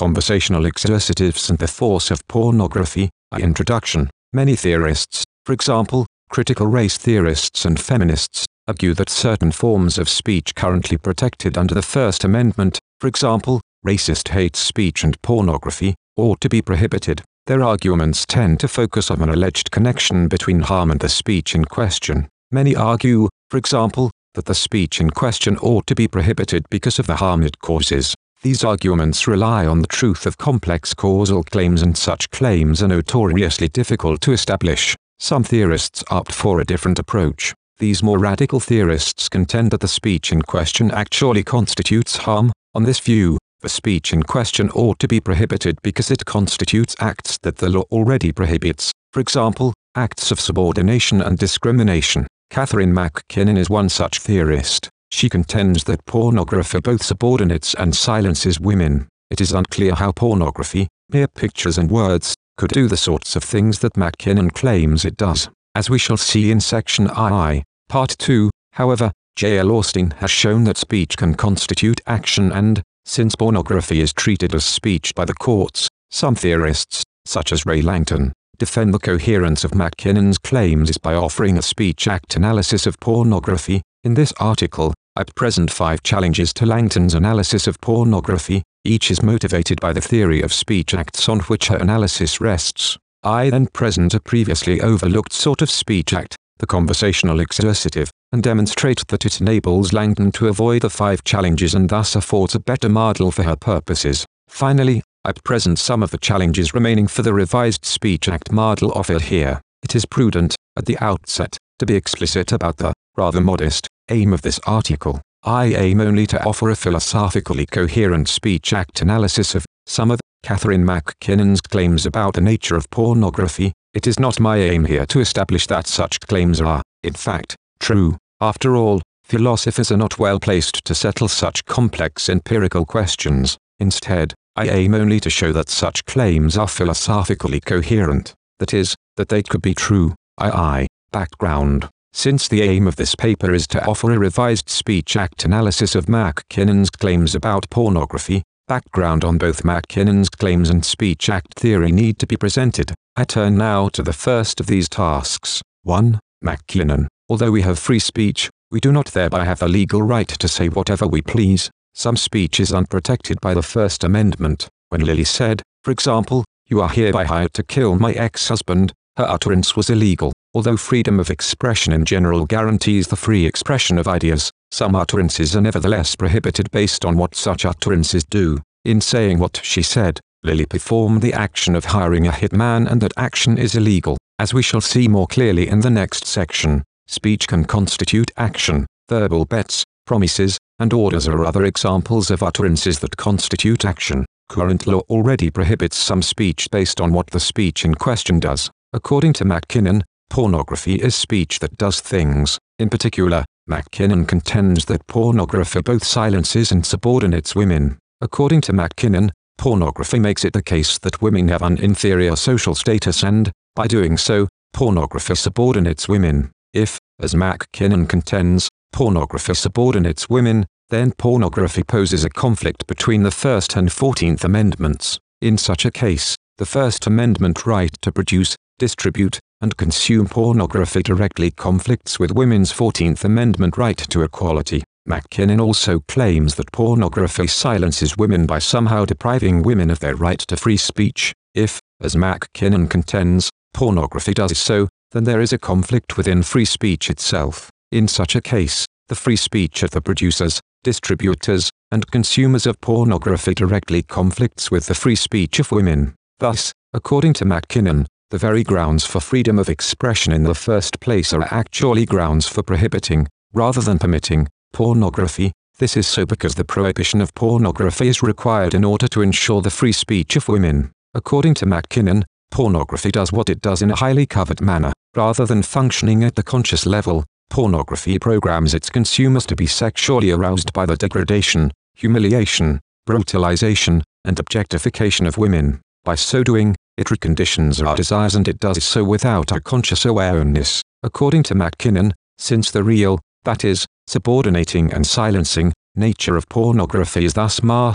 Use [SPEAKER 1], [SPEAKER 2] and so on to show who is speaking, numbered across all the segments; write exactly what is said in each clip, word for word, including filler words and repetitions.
[SPEAKER 1] Conversational exercitives and the force of pornography. Introduction. Many theorists, for example, critical race theorists and feminists, argue that certain forms of speech currently protected under the First Amendment, for example, racist hate speech and pornography, ought to be prohibited. Their arguments tend to focus on an alleged connection between harm and the speech in question. Many argue, for example, that the speech in question ought to be prohibited because of the harm it causes. These arguments rely on the truth of complex causal claims, and such claims are notoriously difficult to establish. Some theorists opt for a different approach. These more radical theorists contend that the speech in question actually constitutes harm. On this view, the speech in question ought to be prohibited because it constitutes acts that the law already prohibits, for example, acts of subordination and discrimination. Catherine MacKinnon is one such theorist. She contends that pornography both subordinates and silences women. It is unclear how pornography, mere pictures and words, could do the sorts of things that MacKinnon claims it does. As we shall see in Section I, Part two, however, J L Austin has shown that speech can constitute action, and, since pornography is treated as speech by the courts, some theorists, such as Ray Langton, defend the coherence of MacKinnon's claims by offering a Speech Act analysis of pornography. In this article, I present five challenges to Langton's analysis of pornography. Each is motivated by the theory of speech acts on which her analysis rests. I then present a previously overlooked sort of speech act, the conversational exercitive, and demonstrate that it enables Langton to avoid the five challenges and thus affords a better model for her purposes. Finally, I present some of the challenges remaining for the revised Speech Act model offered here. It is prudent, at the outset, to be explicit about the, rather modest, aim of this article. I aim only to offer a philosophically coherent Speech Act analysis of some of Catherine MacKinnon's claims about the nature of pornography. It is not my aim here to establish that such claims are, in fact, true. After all, philosophers are not well placed to settle such complex empirical questions. Instead, I aim only to show that such claims are philosophically coherent, that is, that they could be true. two. Background. Since the aim of this paper is to offer a revised Speech Act analysis of MacKinnon's claims about pornography, background on both MacKinnon's claims and Speech Act theory need to be presented. I turn now to the first of these tasks. one. MacKinnon. Although we have free speech, we do not thereby have the legal right to say whatever we please. Some speech is unprotected by the First Amendment. When Lily said, for example, "You are hereby hired to kill my ex-husband," her utterance was illegal. Although freedom of expression in general guarantees the free expression of ideas, some utterances are nevertheless prohibited based on what such utterances do. In saying what she said, Lily performed the action of hiring a hitman, and that action is illegal. As we shall see more clearly in the next section, speech can constitute action. Verbal bets, promises, and orders are other examples of utterances that constitute action. Current law already prohibits some speech based on what the speech in question does. According to MacKinnon, pornography is speech that does things. In particular, MacKinnon contends that pornography both silences and subordinates women. According to MacKinnon, pornography makes it the case that women have an inferior social status, and, by doing so, pornography subordinates women. If, as MacKinnon contends, pornography subordinates women, then pornography poses a conflict between the First and Fourteenth Amendments. In such a case, the First Amendment right to produce, distribute, and consume pornography directly conflicts with women's Fourteenth Amendment right to equality. MacKinnon also claims that pornography silences women by somehow depriving women of their right to free speech. If, as MacKinnon contends, pornography does so, then there is a conflict within free speech itself. In such a case, the free speech of the producers, distributors, and consumers of pornography directly conflicts with the free speech of women. Thus, according to MacKinnon, the very grounds for freedom of expression in the first place are actually grounds for prohibiting, rather than permitting, pornography. This is so because the prohibition of pornography is required in order to ensure the free speech of women. According to MacKinnon, pornography does what it does in a highly covert manner. Rather than functioning at the conscious level, pornography programs its consumers to be sexually aroused by the degradation, humiliation, brutalization, and objectification of women. By so doing, it reconditions our desires, and it does so without our conscious awareness. According to MacKinnon, since the real, that is, subordinating and silencing, nature of pornography is thus masked,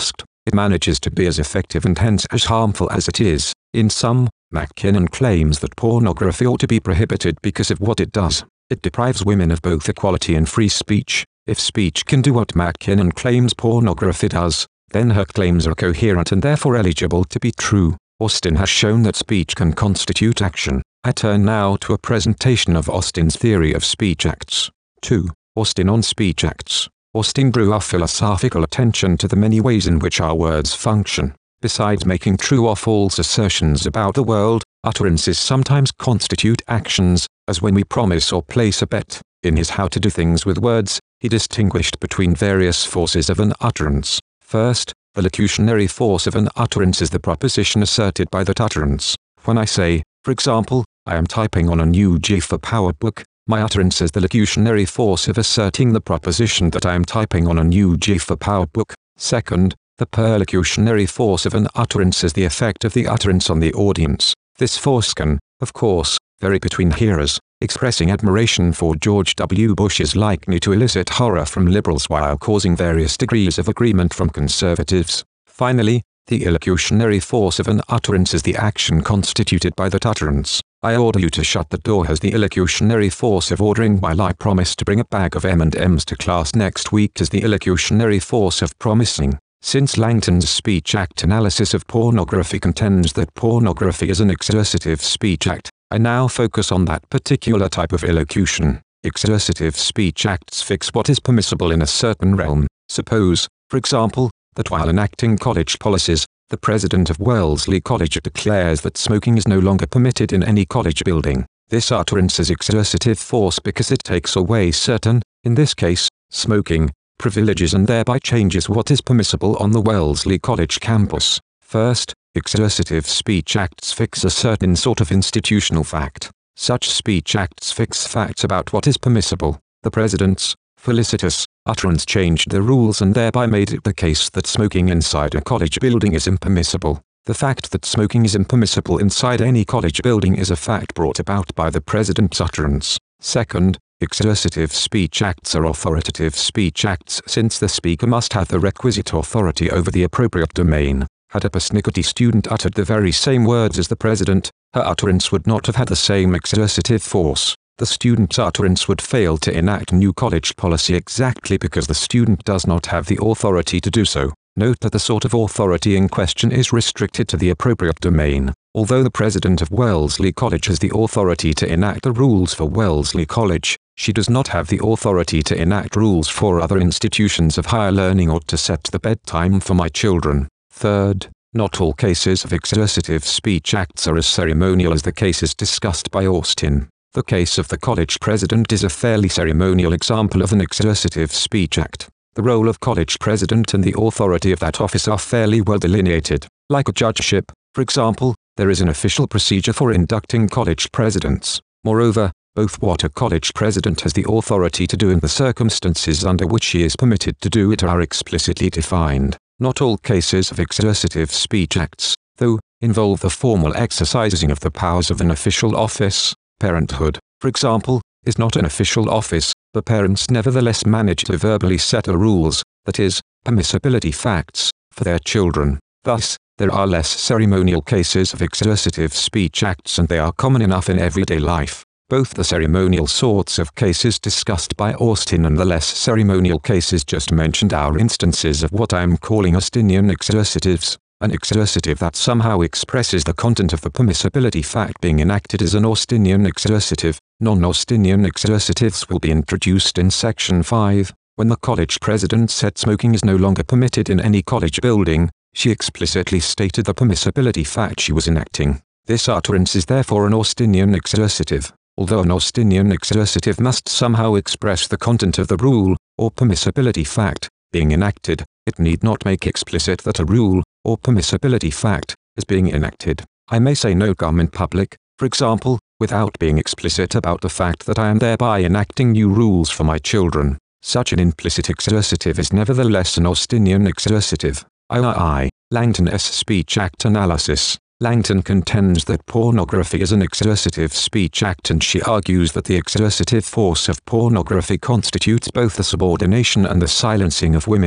[SPEAKER 1] it manages to be as effective and hence as harmful as it is. In sum, MacKinnon claims that pornography ought to be prohibited because of what it does. It deprives women of both equality and free speech. If speech can do what MacKinnon claims pornography does, then her claims are coherent and therefore eligible to be true. Austin has shown that speech can constitute action. I turn now to a presentation of Austin's theory of speech acts. two. Austin on speech acts. Austin drew our philosophical attention to the many ways in which our words function. Besides making true or false assertions about the world, utterances sometimes constitute actions, as when we promise or place a bet. In his How to Do Things with Words, he distinguished between various forces of an utterance. First, the locutionary force of an utterance is the proposition asserted by that utterance. When I say, for example, I am typing on a new G four PowerBook, my utterance is the locutionary force of asserting the proposition that I am typing on a new G four PowerBook. Second, the perlocutionary force of an utterance is the effect of the utterance on the audience. This force can, of course, vary between hearers. Expressing admiration for George W. Bush is likely to elicit horror from liberals while causing various degrees of agreement from conservatives. Finally, the illocutionary force of an utterance is the action constituted by that utterance. I order you to shut the door has the illocutionary force of ordering, while I promise to bring a bag of M and M's to class next week has the illocutionary force of promising. Since Langton's speech act analysis of pornography contends that pornography is an exercitive speech act, I now focus on that particular type of illocution. Exercitive speech acts fix what is permissible in a certain realm. Suppose, for example, that while enacting college policies, the president of Wellesley College declares that smoking is no longer permitted in any college building. This utterance is exercitive force because it takes away certain, in this case, smoking, privileges and thereby changes what is permissible on the Wellesley College campus. First, exercitive speech acts fix a certain sort of institutional fact. Such speech acts fix facts about what is permissible. The president's felicitous utterance changed the rules and thereby made it the case that smoking inside a college building is impermissible. The fact that smoking is impermissible inside any college building is a fact brought about by the president's utterance. Second, exercitive speech acts are authoritative speech acts since the speaker must have the requisite authority over the appropriate domain. Had a Persnickety student uttered the very same words as the president, her utterance would not have had the same exercitive force. The student's utterance would fail to enact new college policy exactly because the student does not have the authority to do so. Note that the sort of authority in question is restricted to the appropriate domain. Although the president of Wellesley College has the authority to enact the rules for Wellesley College, she does not have the authority to enact rules for other institutions of higher learning or to set the bedtime for my children. Third, not all cases of exercitive speech acts are as ceremonial as the cases discussed by Austin. The case of the college president is a fairly ceremonial example of an exercitive speech act. The role of college president and the authority of that office are fairly well delineated. Like a judgeship, for example, there is an official procedure for inducting college presidents. Moreover, both what a college president has the authority to do and the circumstances under which he is permitted to do it are explicitly defined. Not all cases of exercitive speech acts, though, involve the formal exercising of the powers of an official office. Parenthood, for example, is not an official office, but parents nevertheless manage to verbally set the rules, that is, permissibility facts, for their children. Thus, there are less ceremonial cases of exercitive speech acts and they are common enough in everyday life. Both the ceremonial sorts of cases discussed by Austin and the less ceremonial cases just mentioned are instances of what I am calling Austinian exercitives. An exercitive that somehow expresses the content of the permissibility fact being enacted is an Austinian exercitive. Non-Austinian exercitives will be introduced in Section five. When the college president said smoking is no longer permitted in any college building, she explicitly stated the permissibility fact she was enacting. This utterance is therefore an Austinian exercitive. Although an Austinian exercitive must somehow express the content of the rule, or permissibility fact, being enacted, it need not make explicit that a rule, or permissibility fact, is being enacted. I may say no gum in public, for example, without being explicit about the fact that I am thereby enacting new rules for my children. Such an implicit exercitive is nevertheless an Austinian exercitive. I I. Langton's Speech Act Analysis. Langton contends that pornography is an exercitive speech act and she argues that the exercitive force of pornography constitutes both the subordination and the silencing of women.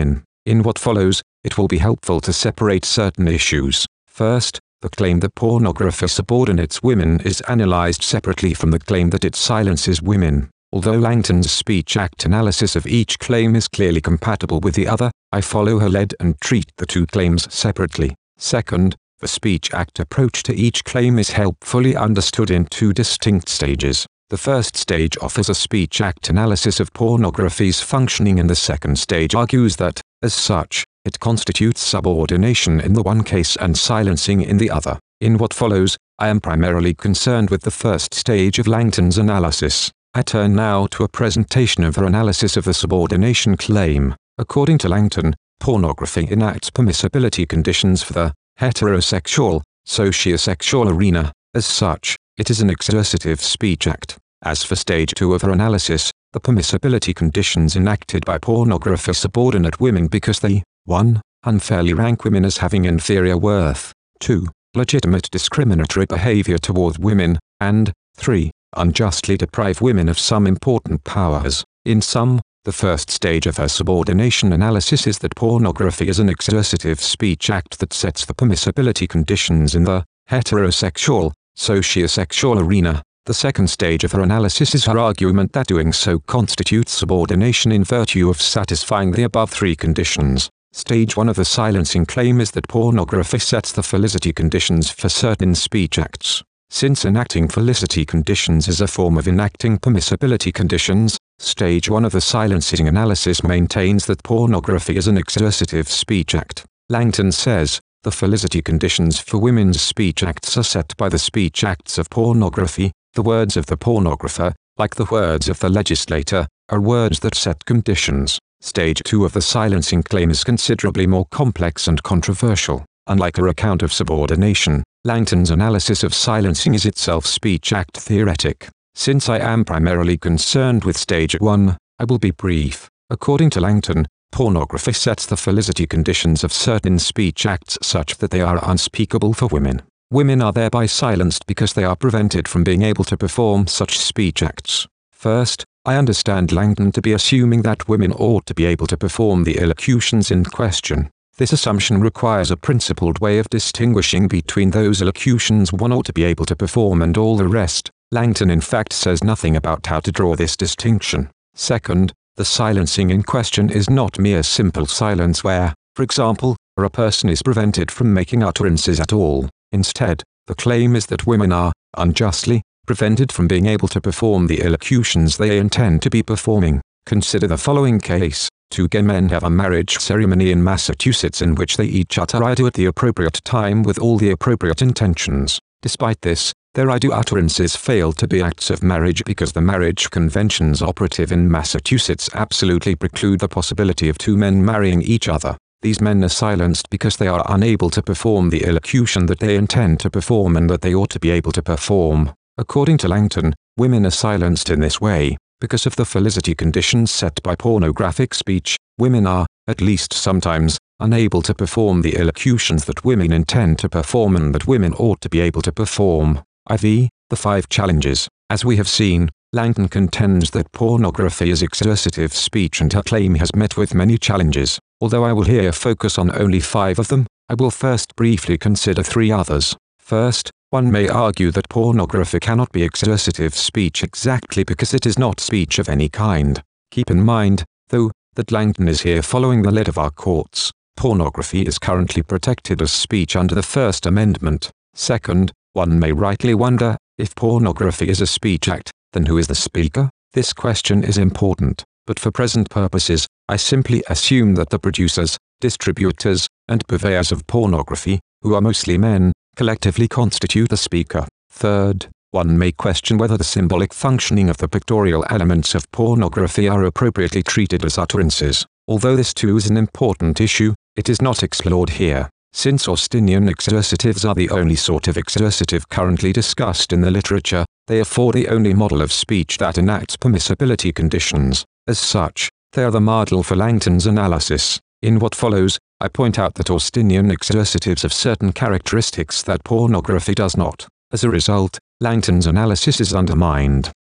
[SPEAKER 1] In what follows, it will be helpful to separate certain issues. First, the claim that pornography subordinates women is analyzed separately from the claim that it silences women. Although Langton's Speech Act analysis of each claim is clearly compatible with the other, I follow her lead and treat the two claims separately. Second, the Speech Act approach to each claim is helpfully understood in two distinct stages. The first stage offers a Speech Act analysis of pornography's functioning, and the second stage argues that, as such, it constitutes subordination in the one case and silencing in the other. In what follows, I am primarily concerned with the first stage of Langton's analysis. I turn now to a presentation of her analysis of the subordination claim. According to Langton, pornography enacts permissibility conditions for the heterosexual, sociosexual arena. As such, it is an exercitive speech act. As for stage two of her analysis, the permissibility conditions enacted by pornography subordinate women because they one unfairly rank women as having inferior worth, two legitimate discriminatory behavior toward women, and three unjustly deprive women of some important powers. In sum, the first stage of her subordination analysis is that pornography is an exercitive speech act that sets the permissibility conditions in the heterosexual, sociosexual arena. The second stage of her analysis is her argument that doing so constitutes subordination in virtue of satisfying the above three conditions. Stage one of the silencing claim is that pornography sets the felicity conditions for certain speech acts. Since enacting felicity conditions is a form of enacting permissibility conditions, stage one of the silencing analysis maintains that pornography is an exercitive speech act. Langton says, the felicity conditions for women's speech acts are set by the speech acts of pornography. The words of the pornographer, like the words of the legislator, are words that set conditions. Stage two of the silencing claim is considerably more complex and controversial. Unlike her account of subordination, Langton's analysis of silencing is itself speech act theoretic. Since I am primarily concerned with stage one, I will be brief. According to Langton, pornography sets the felicity conditions of certain speech acts such that they are unspeakable for women. Women are thereby silenced because they are prevented from being able to perform such speech acts. First, I understand Langton to be assuming that women ought to be able to perform the illocutions in question. This assumption requires a principled way of distinguishing between those illocutions one ought to be able to perform and all the rest. Langton in fact says nothing about how to draw this distinction. Second, the silencing in question is not mere simple silence where, for example, a person is prevented from making utterances at all. Instead, the claim is that women are, unjustly, prevented from being able to perform the illocutions they intend to be performing. Consider the following case. Two gay men have a marriage ceremony in Massachusetts in which they each utter "I do" at the appropriate time with all the appropriate intentions. Despite this, their "I do" utterances fail to be acts of marriage because the marriage conventions operative in Massachusetts absolutely preclude the possibility of two men marrying each other. These men are silenced because they are unable to perform the illocution that they intend to perform and that they ought to be able to perform. According to Langton, women are silenced in this way. Because of the felicity conditions set by pornographic speech, women are, at least sometimes, unable to perform the illocutions that women intend to perform and that women ought to be able to perform. that is, the five challenges. As we have seen, Langton contends that pornography is exercitive speech and her claim has met with many challenges. Although I will here focus on only five of them, I will first briefly consider three others. First, one may argue that pornography cannot be exercitive speech exactly because it is not speech of any kind. Keep in mind, though, that Langton is here following the lead of our courts. Pornography is currently protected as speech under the First Amendment. Second, one may rightly wonder, if pornography is a speech act, then who is the speaker? This question is important, but for present purposes, I simply assume that the producers, distributors, and purveyors of pornography, who are mostly men, collectively constitute the speaker. Third, one may question whether the symbolic functioning of the pictorial elements of pornography are appropriately treated as utterances. Although this too is an important issue, it is not explored here. Since Austinian exercitives are the only sort of exercitive currently discussed in the literature, they afford the only model of speech that enacts permissibility conditions. As such, they are the model for Langton's analysis. In what follows, I point out that Austinian exercitives have certain characteristics that pornography does not. As a result, Langton's analysis is undermined.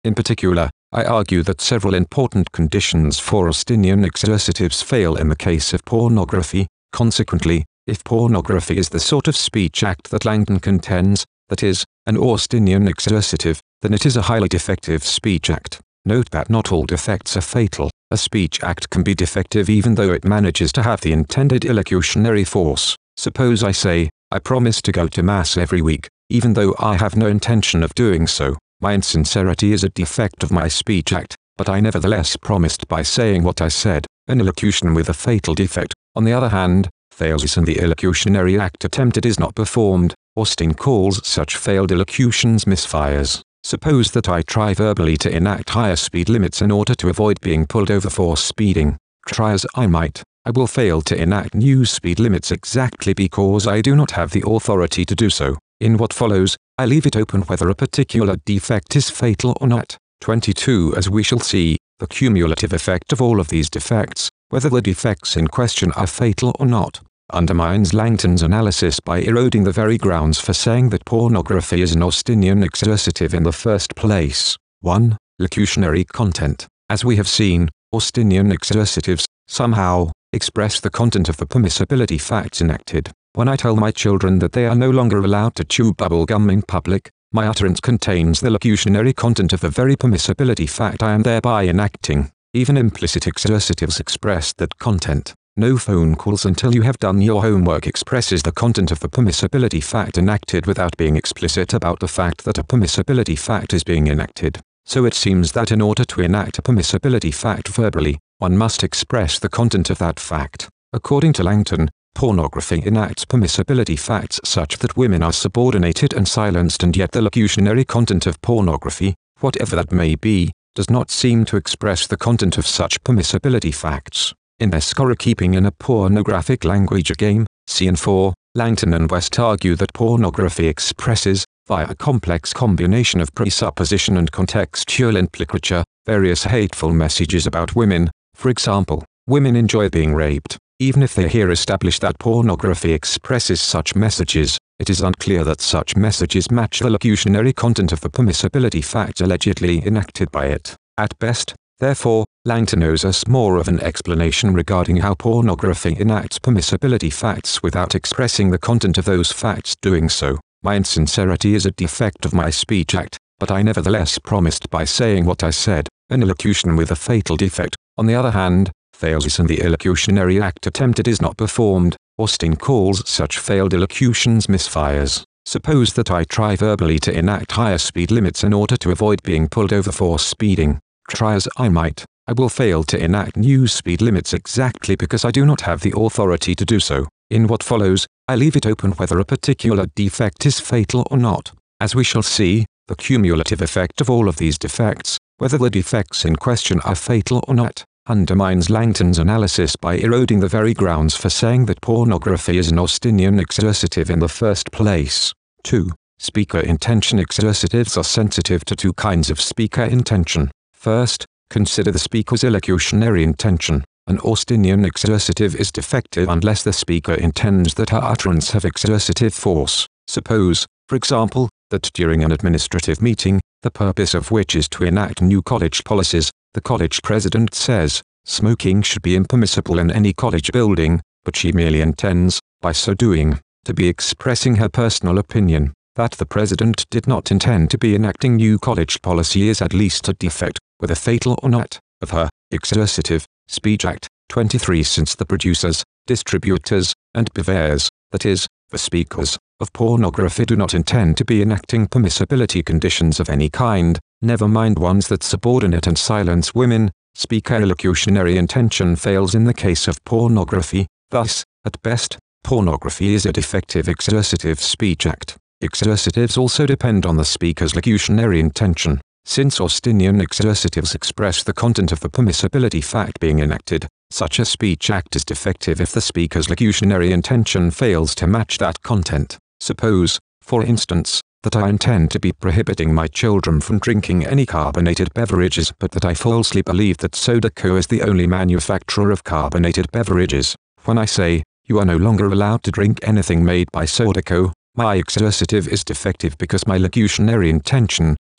[SPEAKER 1] In particular, I argue that several important conditions for Austinian exercitives fail in the case of pornography. Consequently, if pornography is the sort of speech act that Langton contends, that is, an Austinian exercitive, then it is a highly defective speech act. Note that not all defects are fatal. A speech act can be defective even though it manages to have the intended illocutionary force. Suppose I say, I promise to go to Mass every week, even though I have no intention of doing so. My insincerity is a defect of my speech act, but I nevertheless promised by saying what I said. An illocution with a fatal defect, on the other hand, fails and the illocutionary act attempted is not performed. Austin calls such failed illocutions misfires. Suppose that I try verbally to enact higher speed limits in order to avoid being pulled over for speeding. Try as I might, I will fail to enact new speed limits exactly because I do not have the authority to do so. In what follows, I leave it open whether a particular defect is fatal or not. twenty-two As we shall see, the cumulative effect of all of these defects, whether the defects in question are fatal or not, undermines Langton's analysis by eroding the very grounds for saying that pornography is an Austinian exercitive in the first place. one. Locutionary content. As we have seen, Austinian exercitives, somehow, express the content of the permissibility facts enacted. When I tell my children that they are no longer allowed to chew bubble gum in public, my utterance contains the locutionary content of the very permissibility fact I am thereby enacting. Even implicit exercitives express that content. No phone calls until you have done your homework expresses the content of the permissibility fact enacted without being explicit about the fact that a permissibility fact is being enacted. So it seems that in order to enact a permissibility fact verbally, one must express the content of that fact. According to Langton, pornography enacts permissibility facts such that women are subordinated and silenced, and yet the locutionary content of pornography, whatever that may be, does not seem to express the content of such permissibility facts. In their score-keeping in a pornographic language game, Scene four, Langton and West argue that pornography expresses, via a complex combination of presupposition and contextual implicature, various hateful messages about women. For example, women enjoy being raped. Even if they here establish that pornography expresses such messages, it is unclear that such messages match the locutionary content of the permissibility facts allegedly enacted by it. At best, therefore, Langton owes us more of an explanation regarding how pornography enacts permissibility facts without expressing the content of those facts doing so. My insincerity is a defect of my speech act, but I nevertheless promised by saying what I said. An illocution with a fatal defect, on the other hand, fails and the illocutionary act attempted is not performed. Austin calls such failed illocutions misfires. Suppose that I try verbally to enact higher speed limits in order to avoid being pulled over for speeding. Try as I might, I will fail to enact new speed limits exactly because I do not have the authority to do so. In what follows, I leave it open whether a particular defect is fatal or not. As we shall see, the cumulative effect of all of these defects, whether the defects in question are fatal or not, undermines Langton's analysis by eroding the very grounds for saying that pornography is an Austinian exercitive in the first place. two. Speaker intention. Exercitives are sensitive to two kinds of speaker intention. First, consider the speaker's illocutionary intention. An Austinian exercitive is defective unless the speaker intends that her utterance have exercitive force. Suppose, for example, that during an administrative meeting, the purpose of which is to enact new college policies, the college president says, smoking should be impermissible in any college building, but she merely intends, by so doing, to be expressing her personal opinion. That the president did not intend to be enacting new college policy is at least a defect, whether fatal or not, of her exercitive speech act. twenty-three Since the producers, distributors, and purveyors, that is, the speakers, of pornography do not intend to be enacting permissibility conditions of any kind, never mind ones that subordinate and silence women, speaker illocutionary intention fails in the case of pornography. Thus, at best, pornography is a defective exercitive speech act. Exercitives also depend on the speaker's locutionary intention. Since Austinian exercitives express the content of the permissibility fact being enacted, such a speech act is defective if the speaker's locutionary intention fails to match that content. Suppose, for instance, that I intend to be prohibiting my children from drinking any carbonated beverages, but that I falsely believe that SodaCo is the only manufacturer of carbonated beverages. When I say, you are no longer allowed to drink anything made by SodaCo, my exercitive is defective because my locutionary intention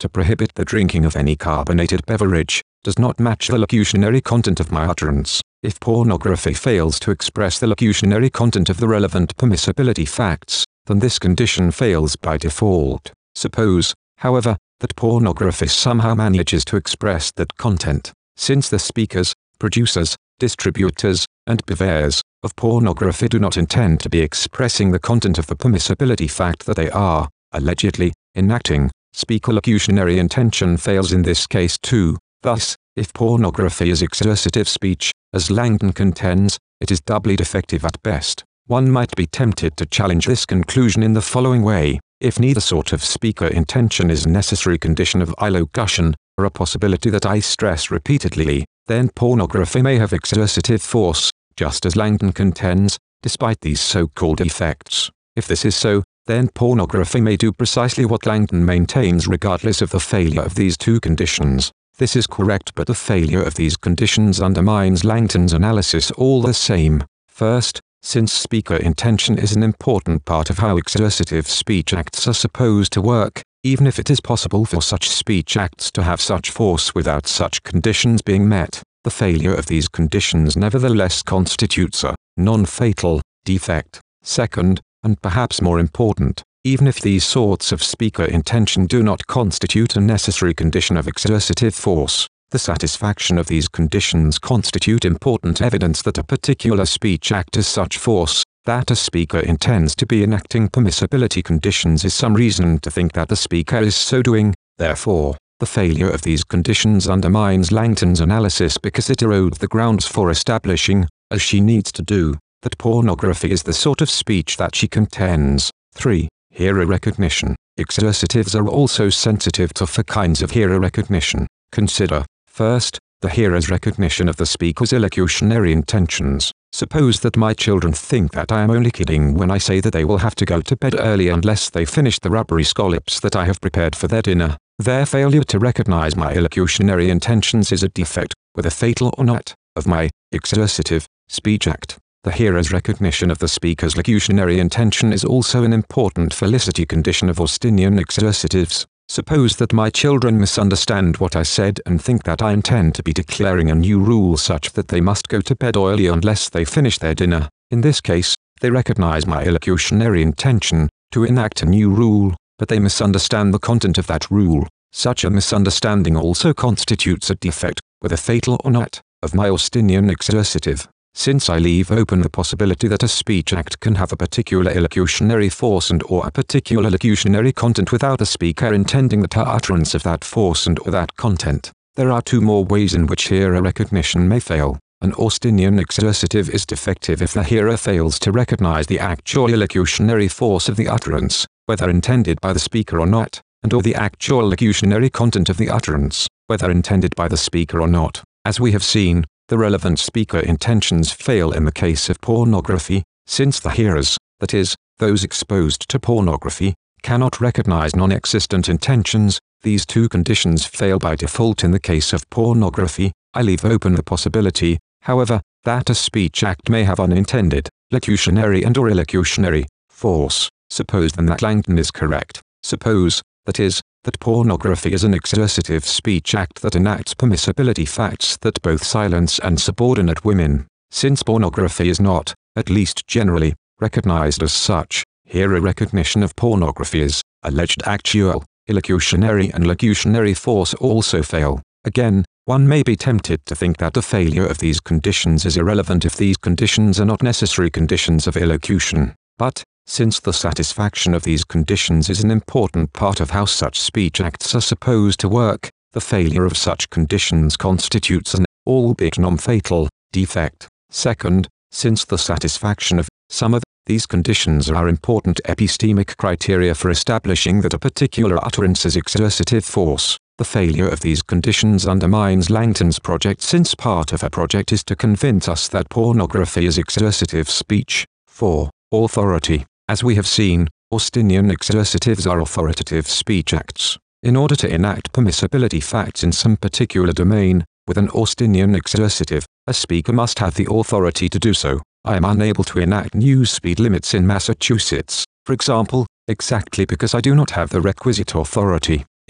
[SPEAKER 1] to prohibit the drinking of any carbonated beverage, does not match the locutionary content of my utterance. If pornography fails to express the locutionary content of the relevant permissibility facts, then this condition fails by default. Suppose, however, that pornography somehow manages to express that content. Since the speakers, producers, distributors, and purveyors of pornography do not intend to be expressing the content of the permissibility fact that they are, allegedly, enacting, speaker locutionary intention fails in this case too. Thus, if pornography is exercitive speech, as Langdon contends, it is doubly defective at best. One might be tempted to challenge this conclusion in the following way: if neither sort of speaker intention is a necessary condition of elocution, or a possibility that I stress repeatedly, then pornography may have exercitive force, just as Langdon contends, despite these so-called effects. If this is so, then pornography may do precisely what Langdon maintains regardless of the failure of these two conditions. This is correct, but the failure of these conditions undermines Langdon's analysis all the same. First, since speaker intention is an important part of how exercitive speech acts are supposed to work, even if it is possible for such speech acts to have such force without such conditions being met, the failure of these conditions nevertheless constitutes a non-fatal defect. Second, and perhaps more important, even if these sorts of speaker intention do not constitute a necessary condition of exercitive force, the satisfaction of these conditions constitute important evidence that a particular speech act has such force, that a speaker intends to be enacting permissibility conditions is some reason to think that the speaker is so doing. Therefore, the failure of these conditions undermines Langdon's analysis because it erodes the grounds for establishing, as she needs to do, that pornography is the sort of speech that she contends. three. Hearer recognition. Exercitives are also sensitive to four kinds of hearer recognition. Consider, first, the hearer's recognition of the speaker's elocutionary intentions. Suppose that my children think that I am only kidding when I say that they will have to go to bed early unless they finish the rubbery scallops that I have prepared for their dinner. Their failure to recognize my elocutionary intentions is a defect, whether fatal or not, of my exercitive speech act. The hearer's recognition of the speaker's locutionary intention is also an important felicity condition of Austinian exercitives. Suppose that my children misunderstand what I said and think that I intend to be declaring a new rule such that they must go to bed early unless they finish their dinner. In this case, they recognize my elocutionary intention to enact a new rule, but they misunderstand the content of that rule. Such a misunderstanding also constitutes a defect, whether fatal or not, of my Austinian exercitive. Since I leave open the possibility that a speech act can have a particular elocutionary force and or a particular locutionary content without the speaker intending the utterance of that force and or that content, there are two more ways in which hearer recognition may fail. An Austinian exercitive is defective if the hearer fails to recognize the actual elocutionary force of the utterance, whether intended by the speaker or not, and or the actual locutionary content of the utterance, whether intended by the speaker or not. As we have seen, the relevant speaker intentions fail in the case of pornography, since the hearers, that is, those exposed to pornography, cannot recognize non-existent intentions. These two conditions fail by default in the case of pornography. I leave open the possibility, however, that a speech act may have unintended, locutionary and or elocutionary, force. Suppose then that Langdon is correct. Suppose, that is, that pornography is an exercitive speech act that enacts permissibility facts that both silence and subordinate women. Since pornography is not, at least generally, recognized as such, hearer recognition of pornography is, alleged actual, elocutionary and locutionary force also fail. Again, one may be tempted to think that the failure of these conditions is irrelevant if these conditions are not necessary conditions of elocution. But, since the satisfaction of these conditions is an important part of how such speech acts are supposed to work, the failure of such conditions constitutes an, albeit non-fatal, defect. Second, since the satisfaction of some of these conditions are important epistemic criteria for establishing that a particular utterance is exercitive force, the failure of these conditions undermines Langton's project, since part of her project is to convince us that pornography is exercitive speech. four. Authority. As we have seen, Austinian exercitives are authoritative speech acts. In order to enact permissibility facts in some particular domain, with an Austinian exercitive, a speaker must have the authority to do so. I am unable to enact new speed limits in Massachusetts, for example, exactly because I do not have the requisite authority.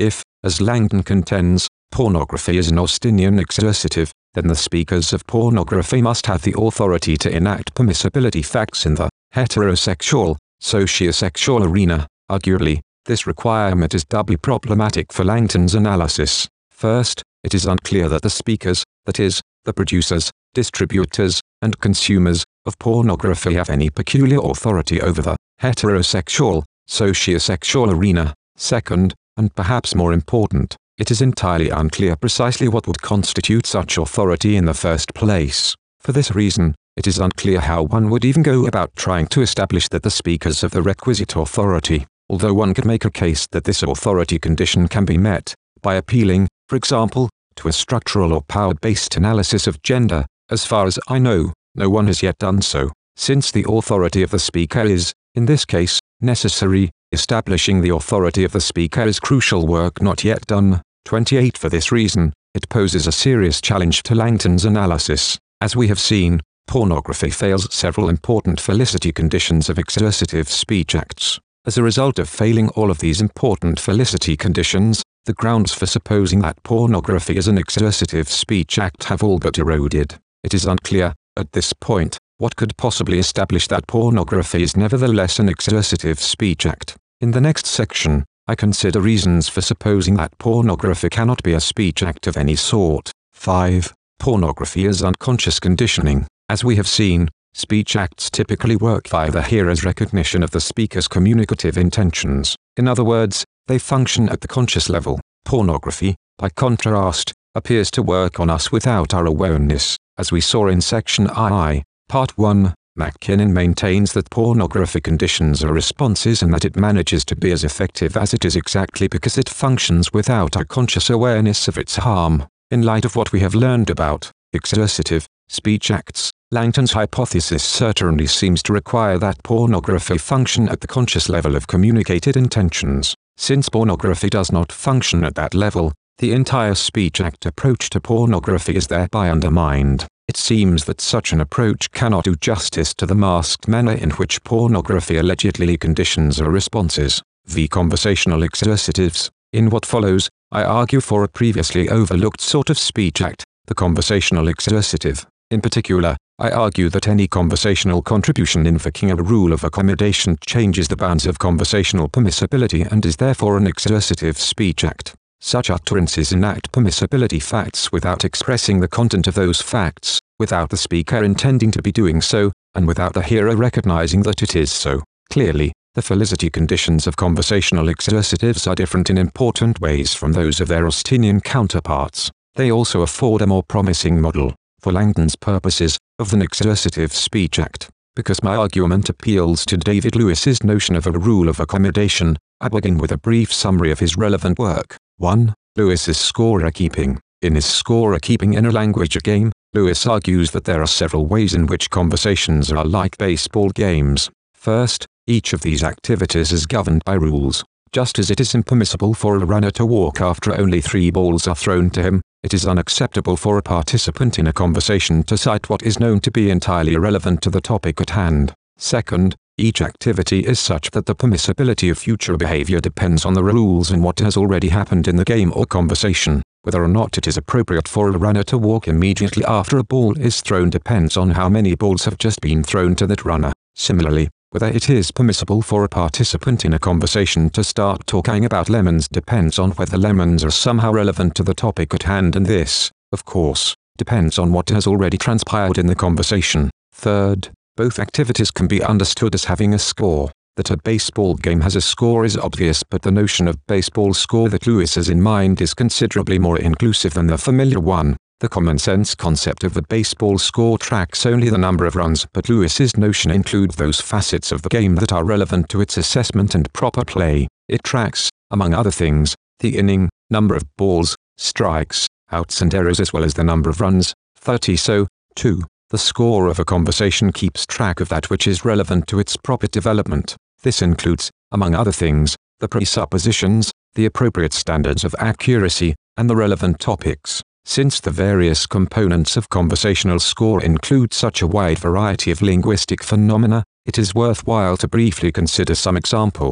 [SPEAKER 1] If, as Langton contends, pornography is an Austinian exercitive, then the speakers of pornography must have the authority to enact permissibility facts in the heterosexual, sociosexual arena. Arguably, this requirement is doubly problematic for Langton's analysis. First, it is unclear that the speakers, that is, the producers, distributors, and consumers, of pornography have any peculiar authority over the heterosexual, sociosexual arena. Second, and perhaps more important, it is entirely unclear precisely what would constitute such authority in the first place. For this reason, it is unclear how one would even go about trying to establish that the speakers have the requisite authority, although one could make a case that this authority condition can be met by appealing, for example, to a structural or power-based analysis of gender. As far as I know, no one has yet done so, since the authority of the speaker is, in this case, necessary. Establishing the authority of the speaker is crucial work not yet done. twenty-eight For this reason, it poses a serious challenge to Langton's analysis. As we have seen, pornography fails several important felicity conditions of exercitive speech acts. As a result of failing all of these important felicity conditions, the grounds for supposing that pornography is an exercitive speech act have all but eroded. It is unclear, at this point, what could possibly establish that pornography is nevertheless an exercitive speech act. In the next section, I consider reasons for supposing that pornography cannot be a speech act of any sort. five. Pornography is unconscious conditioning. As we have seen, speech acts typically work via the hearer's recognition of the speaker's communicative intentions. In other words, they function at the conscious level. Pornography, by contrast, appears to work on us without our awareness, as we saw in section I, part one. MacKinnon maintains that pornography conditions are responses and that it manages to be as effective as it is exactly because it functions without our conscious awareness of its harm. In light of what we have learned about exercitive speech acts, Langton's hypothesis certainly seems to require that pornography function at the conscious level of communicated intentions. Since pornography does not function at that level, the entire speech act approach to pornography is thereby undermined. It seems that such an approach cannot do justice to the masked manner in which pornography allegedly conditions our responses. The conversational exercitives. In what follows, I argue for a previously overlooked sort of speech act, the conversational exercitive. In particular, I argue that any conversational contribution invoking a rule of accommodation changes the bounds of conversational permissibility and is therefore an exercitive speech act. Such utterances enact permissibility facts without expressing the content of those facts, without the speaker intending to be doing so, and without the hearer recognizing that it is so. Clearly, the felicity conditions of conversational exercitives are different in important ways from those of their Austinian counterparts. They also afford a more promising model, for Langton's purposes, of an exercitive speech act. Because my argument appeals to David Lewis's notion of a rule of accommodation, I begin with a brief summary of his relevant work. one. Lewis's scorer keeping. In his scorer keeping in a language game, Lewis argues that there are several ways in which conversations are like baseball games. First, each of these activities is governed by rules. Just as it is impermissible for a runner to walk after only three balls are thrown to him, it is unacceptable for a participant in a conversation to cite what is known to be entirely irrelevant to the topic at hand. Second, each activity is such that the permissibility of future behavior depends on the rules and what has already happened in the game or conversation. Whether or not it is appropriate for a runner to walk immediately after a ball is thrown depends on how many balls have just been thrown to that runner. Similarly, whether it is permissible for a participant in a conversation to start talking about lemons depends on whether lemons are somehow relevant to the topic at hand, and this, of course, depends on what has already transpired in the conversation. Third, both activities can be understood as having a score. That a baseball game has a score is obvious, but the notion of baseball score that Lewis has in mind is considerably more inclusive than the familiar one. The common-sense concept of the baseball score tracks only the number of runs, but Lewis's notion includes those facets of the game that are relevant to its assessment and proper play. It tracks, among other things, the inning, number of balls, strikes, outs and errors, as well as the number of runs, thirty. So, too, the score of a conversation keeps track of that which is relevant to its proper development. This includes, among other things, the presuppositions, the appropriate standards of accuracy, and the relevant topics. Since the various components of conversational score include such a wide variety of linguistic phenomena, it is worthwhile to briefly consider some examples.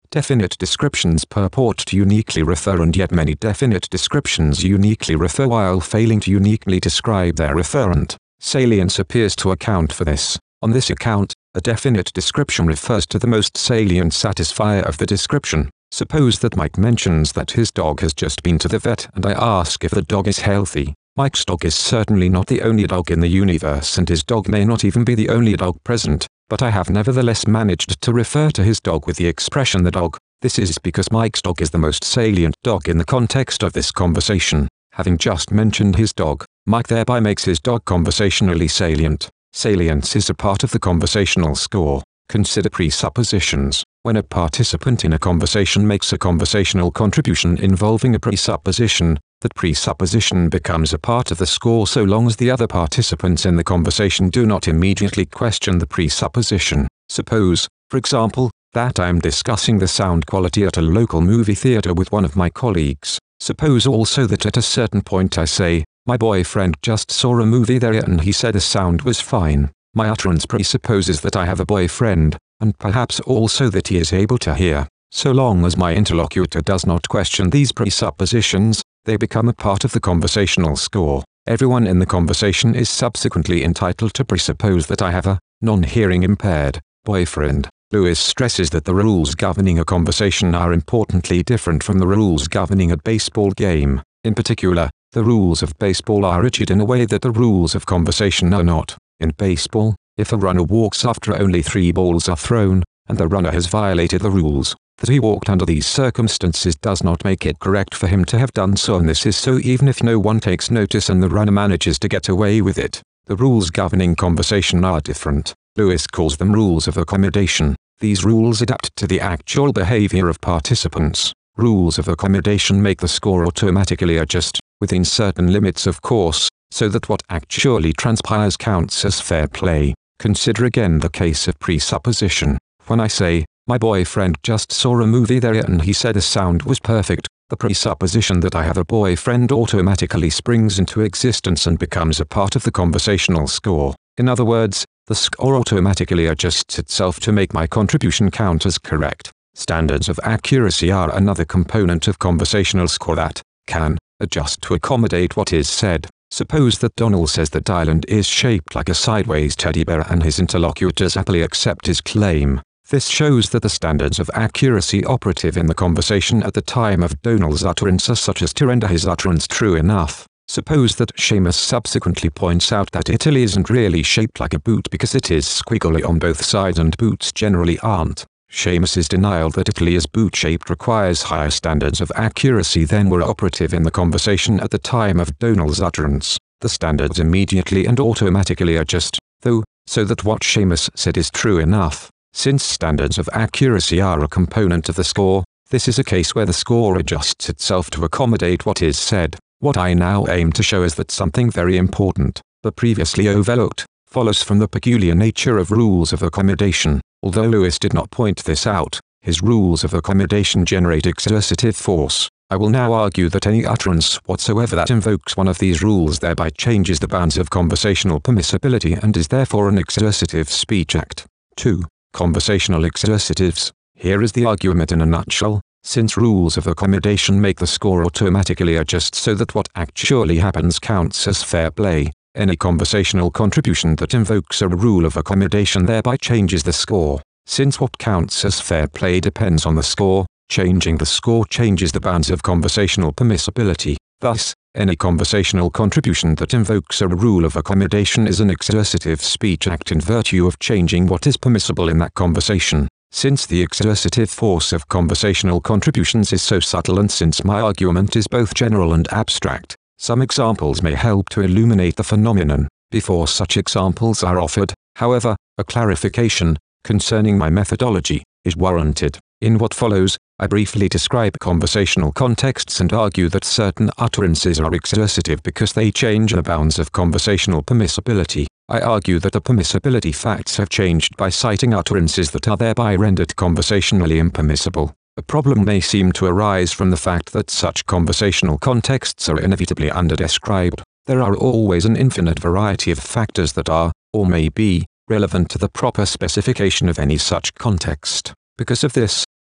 [SPEAKER 1] Definite descriptions purport to uniquely refer, and yet many definite descriptions uniquely refer while failing to uniquely describe their referent. Salience appears to account for this. On this account, a definite description refers to the most salient satisfier of the description. Suppose that Mike mentions that his dog has just been to the vet, and I ask if the dog is healthy. Mike's dog is certainly not the only dog in the universe, and his dog may not even be the only dog present, but I have nevertheless managed to refer to his dog with the expression the dog. This is because Mike's dog is the most salient dog in the context of this conversation. Having just mentioned his dog, Mike thereby makes his dog conversationally salient. Salience is a part of the conversational score. Consider presuppositions. When a participant in a conversation makes a conversational contribution involving a presupposition, that presupposition becomes a part of the score so long as the other participants in the conversation do not immediately question the presupposition. Suppose, for example, that I am discussing the sound quality at a local movie theater with one of my colleagues. Suppose also that at a certain point I say, my boyfriend just saw a movie there and he said the sound was fine. My utterance presupposes that I have a boyfriend, and perhaps also that he is able to hear. So long as my interlocutor does not question these presuppositions, they become a part of the conversational score. Everyone in the conversation is subsequently entitled to presuppose that I have a non-hearing impaired boyfriend. Lewis stresses that the rules governing a conversation are importantly different from the rules governing a baseball game. In particular, the rules of baseball are rigid in a way that the rules of conversation are not. In baseball, if a runner walks after only three balls are thrown, and the runner has violated the rules, that he walked under these circumstances does not make it correct for him to have done so, and this is so even if no one takes notice and the runner manages to get away with it. The rules governing conversation are different. Lewis calls them rules of accommodation. These rules adapt to the actual behavior of participants. Rules of accommodation make the score automatically adjust, within certain limits of course, so that what actually transpires counts as fair play. Consider again the case of presupposition. When I say, my boyfriend just saw a movie there and he said the sound was perfect, the presupposition that I have a boyfriend automatically springs into existence and becomes a part of the conversational score. In other words, the score automatically adjusts itself to make my contribution count as correct. Standards of accuracy are another component of conversational score that can adjust to accommodate what is said. Suppose that Donald says that Dylan is shaped like a sideways teddy bear and his interlocutors happily accept his claim. This shows that the standards of accuracy operative in the conversation at the time of Donald's utterance are such as to render his utterance true enough. Suppose that Seamus subsequently points out that Italy isn't really shaped like a boot because it is squiggly on both sides and boots generally aren't. Seamus's denial that Italy is boot-shaped requires higher standards of accuracy than were operative in the conversation at the time of Donald's utterance. The standards immediately and automatically adjust, though, so that what Seamus said is true enough. Since standards of accuracy are a component of the score, this is a case where the score adjusts itself to accommodate what is said. What I now aim to show is that something very important, but previously overlooked, follows from the peculiar nature of rules of accommodation. Although Lewis did not point this out, his rules of accommodation generate exercitive force. I will now argue that any utterance whatsoever that invokes one of these rules thereby changes the bounds of conversational permissibility and is therefore an exercitive speech act. two. Conversational exercitives. Here is the argument in a nutshell. Since rules of accommodation make the score automatically adjust so that what actually happens counts as fair play, any conversational contribution that invokes a rule of accommodation thereby changes the score. Since what counts as fair play depends on the score, changing the score changes the bounds of conversational permissibility. Thus, any conversational contribution that invokes a rule of accommodation is an exercitive speech act in virtue of changing what is permissible in that conversation. Since the exercitive force of conversational contributions is so subtle and since my argument is both general and abstract, some examples may help to illuminate the phenomenon. Before such examples are offered, however, a clarification, concerning my methodology, is warranted. In what follows, I briefly describe conversational contexts and argue that certain utterances are exercitive because they change the bounds of conversational permissibility. I argue that the permissibility facts have changed by citing utterances that are thereby rendered conversationally impermissible. A problem may seem to arise from the fact that such conversational contexts are inevitably underdescribed. There are always an infinite variety of factors that are, or may be, relevant to the proper specification of any such context. Because of this,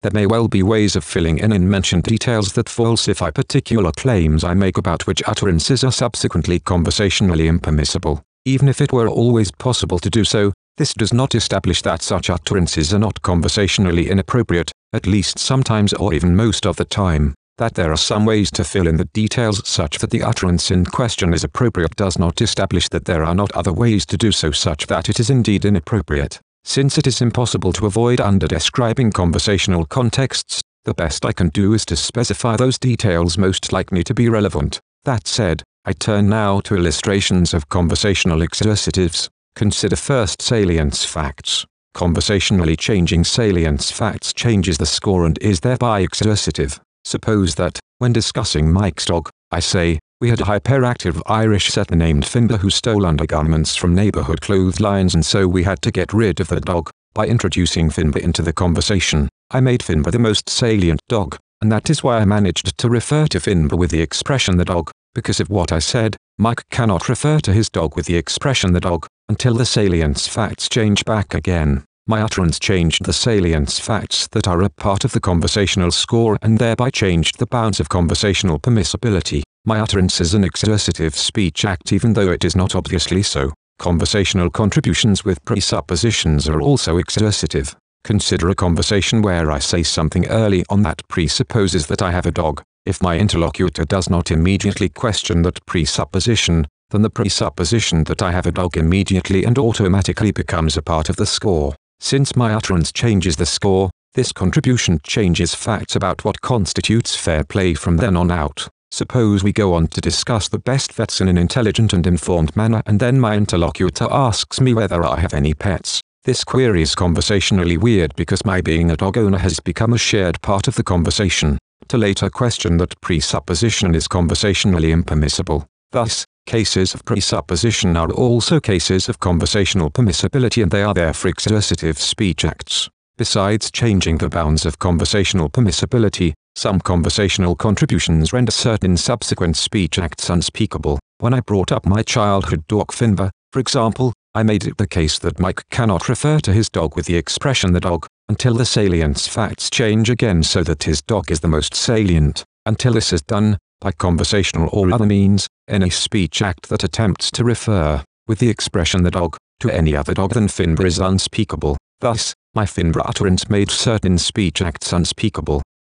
[SPEAKER 1] There may well be ways of filling in unmentioned details that falsify particular claims I make about which utterances are subsequently conversationally impermissible. Even if it were always possible to do so, this does not establish that such utterances are not conversationally inappropriate, at least sometimes or even most of the time. That there are some ways to fill in the details such that the utterance in question is appropriate does not establish that there are not other ways to do so such that it is indeed inappropriate. Since it is impossible to avoid under describing conversational contexts, the best I can do is to specify those details most likely to be relevant. That said, I turn now to illustrations of conversational exercitives. Consider first salience facts. Conversationally changing salience facts changes the score and is thereby exercitive. Suppose that, when discussing Mike's dog, I say, we had a hyperactive Irish setter named Finbar who stole undergarments from neighborhood clotheslines and so we had to get rid of the dog. By introducing Finbar into the conversation, I made Finbar the most salient dog, and that is why I managed to refer to Finbar with the expression the dog. Because of what I said, Mike cannot refer to his dog with the expression the dog, until the salience facts change back again. My utterance changed the salience facts that are a part of the conversational score and thereby changed the bounds of conversational permissibility. My utterance is an exercitive speech act even though it is not obviously so. Conversational contributions with presuppositions are also exercitive. Consider a conversation where I say something early on that presupposes that I have a dog. If my interlocutor does not immediately question that presupposition, then the presupposition that I have a dog immediately and automatically becomes a part of the score. Since my utterance changes the score, this contribution changes facts about what constitutes fair play from then on out. Suppose we go on to discuss the best vets in an intelligent and informed manner and then my interlocutor asks me whether I have any pets. This query is conversationally weird because my being a dog owner has become a shared part of the conversation. To later question that presupposition is conversationally impermissible. Thus, cases of presupposition are also cases of conversational permissibility and they are therefore exercitive speech acts. Besides changing the bounds of conversational permissibility, some conversational contributions render certain subsequent speech acts unspeakable. When I brought up my childhood dog Finbar, for example, I made it the case that Mike cannot refer to his dog with the expression the dog, until the salience facts change again so that his dog is the most salient. Until this is done, by conversational or other means, any speech act that attempts to refer, with the expression the dog, to any other dog than Finbar is unspeakable. Thus, my Finbar utterance made certain speech acts unspeakable.